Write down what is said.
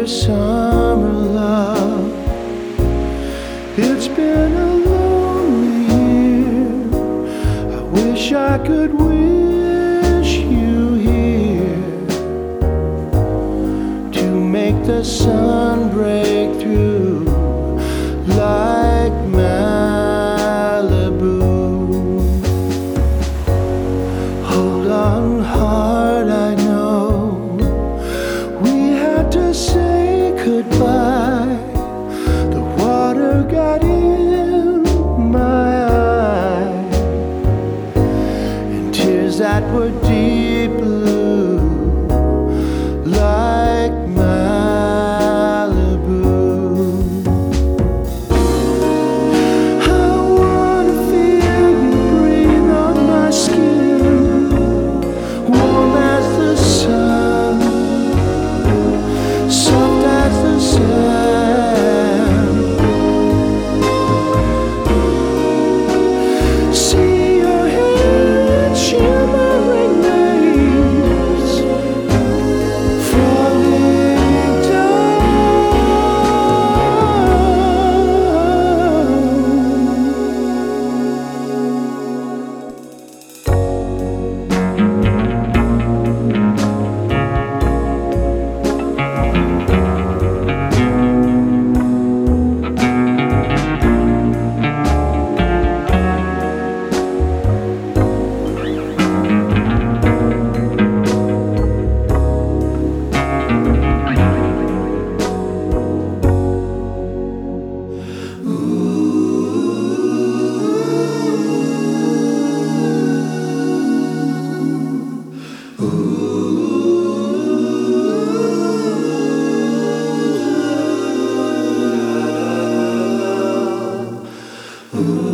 summer love. It's been a lonely year. I wish I could wish you here to make the sun break through like Malibu. Hold on, heart, I know we had to say goodbye. The water got in my eye, and tears that were deep blue like Malibu. I wanna feel you breathe on my skin, warm as the sun, soft as the sand. See your head shimmering waves falling Ooh.